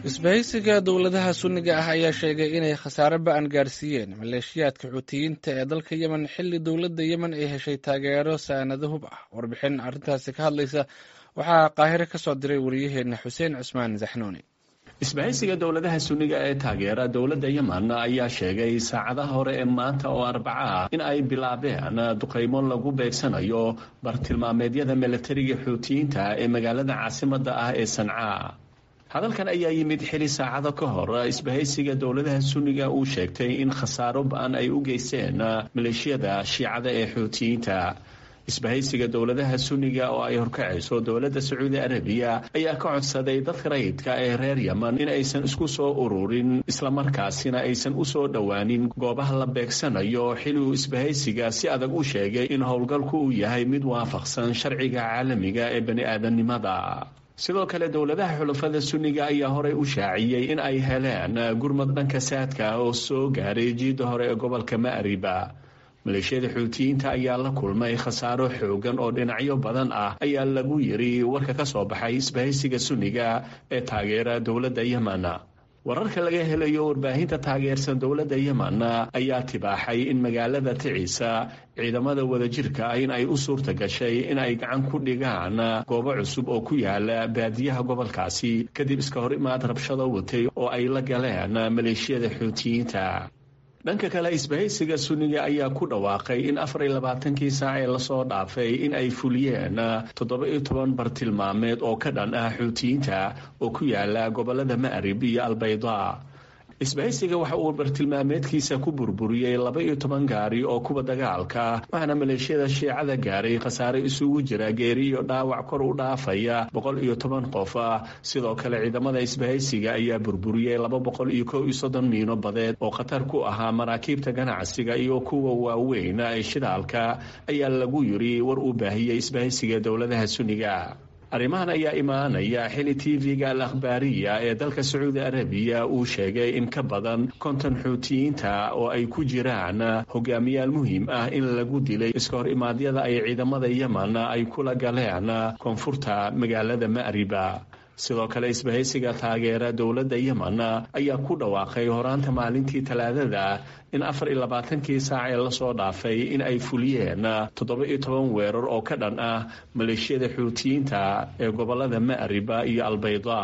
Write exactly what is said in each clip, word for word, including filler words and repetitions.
isbahaysiga dowladaha sunniga ah ayaa sheegay inay khasaare ba-an gaarsiiyeen maleeshiyaadka xuutiyiinta ee dalka yemen xilli dowladda yemen ay heshay taageero saanado hub ah. warbixin arrintaasi ka hadlaysa waxaa qaahire ka soo diray wariyaheena xuseen cusmaan zaxnuuni. isbahaysiga dowladaha sunniga ee taageera dowladda yemen ayaa sheegay saacadaha hore ee maanta oo arbaca ah in ay bilaabeen duqaymo lagu beegsanayo bartilmaameedyada milatariga xuutiyiinta ee magaalada caasimadda ah ee Sanca. hadalkan ayaa yimid xili saacado ka hor isbahaysiga dowladaha sunniga uu sheegtay in khasaaro ba-an ay u geysteen maleeshiyada shiicada ee xuutiyiinta. isbahaysiga dowladaha sunniga oo ay horkacayso dowladda sacuudi arabiya ayaa ka codsaday dadka rayidka ee reer yemen in aysan isku soo ururin islamarkaasina aysan u soo dhowaanin goobaha la beegsanayo xili uu isbahaysiga si adag u sheegay in howlgalku uu yahay mid waafaqsan sharciga caalamiga ee bani-aadamnimada. sidoo kale dowladaha xulafada sunniga ayaa horey u shaaciyey in ay heleen gurmad dhanka saadka oo soo gaaray jiida hore ee gobolka ma'riba. maleeshiyada xuutiyiinta ayaa la kulmay khasaaro xoogan oo dhinacyo badan ah ayaa lagu yiri warka ka soo baxay isbahaysiga sunniga ee taageera dowladda yemen. wararka laga helayo warbaahinta taageersan dowladda yemen ayaa tibaaxay in magaalada Ticiisa ciidamada wadajirka ah in ay u suurta gashay in ay gacan ku dhigaan goobo cusub oo ku yaala baadiyaha gobolkaasi kadib iska hor imaad rabshado watay oo ay la galeen maleeshiyada xuutiyiinta. dhanka kale isbahaysiga sunniga ayaa ku dhawaaqay in afar iyo labaatankii saac ee lasoo dhaafay in ay fuliyeen toddoba iyo toban bartilmaameed oo ka dhan ah xuutiyiinta oo ku yaala gobolada ma'rib iyo albayda. isbahaysiga waxa uu bartilmaameedkiisa ku burburiyey laba iyo toban gaari oo kuwa dagaalka waxaana maleeshiyada shiicada gaaray khasaare isugu jira geeri iyo dhaawac kor u dhaafaya boqol iyo toban qof ah. sidoo kale ciidamada isbahaysiga ayaa burburiyey laba boqol iyo kow iyo soddon miino badeed oo khatar ku ahaa maraakiibta ganacsiga iyo kuwa waaweyn ee shidaalka ayaa lagu yiri war uu baahiyey isbahaysiga dowladaha sunniga. arrimahan ayaa imaanaya xili tv-ga al akhbaariya ee dalka sacuudi arabiya uu sheegay in ka badan konton xuutiyiinta oo ay ku jiraan hogaamiyaal muhiim ah in lagu dilay iska hor imaadyada ay ciidamada yemen ay kula galeen koonfurta magaalada ma'riba. sidoo kale isbahaysiga taageera dowladda yemen ayaa ku dhawaaqay horaanta maalintii talaadada in afar iyo labaatankii saac ee lasoo dhaafay in ay fuliyeen toddoba iyo toban weerar oo ka dhan ah maleeshiyada xuutiyiinta ee gobolada ma'riba iyo albayda.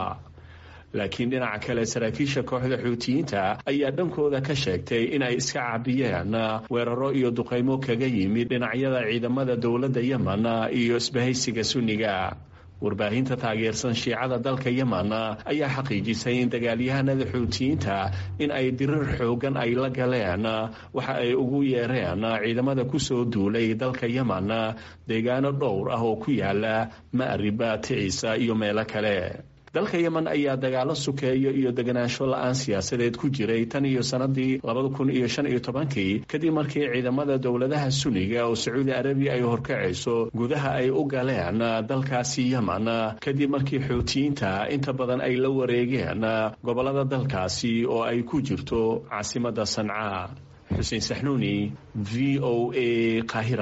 laakiin dhinaca kale saraakiisha kooxda xuutiyiinta ayaa dhankooda ka sheegtay in ay iska caabiyeen weeraro iyo duqaymo kaga yimid dhinacyada ciidamada dowladda yemen iyo isbahaysiga sunniga. warbaahinta taageersan shiicada dalka yemen ayaa xaqiijisay in dagaalyahanada xuutiyiinta in ay dirir xoogan ay la galeen waxa ay ugu yeereen ciidamada kusoo duulay dalka yemen deegaano dhowr ah oo ku yaala ma'riba, Ticiisa iyo meelo kale. dalka yemen ayaa dagaalo sukeeyo iyo deganaansho la-aan siyaasadeed ku jiray tan iyo sanadii labada kun iyo shan iyo tobankii kadib markii ciidamada dowladaha sunniga oo sacuudi arabiya ay horkacayso gudaha ay u galeen dalkaasi yemen kadib markii xuutiyiinta inta badan ay la wareegeen gobolada dalkaasi oo ay ku jirto caasimadda Sanca. xuseen saxnuuni, v o a, Qaahira.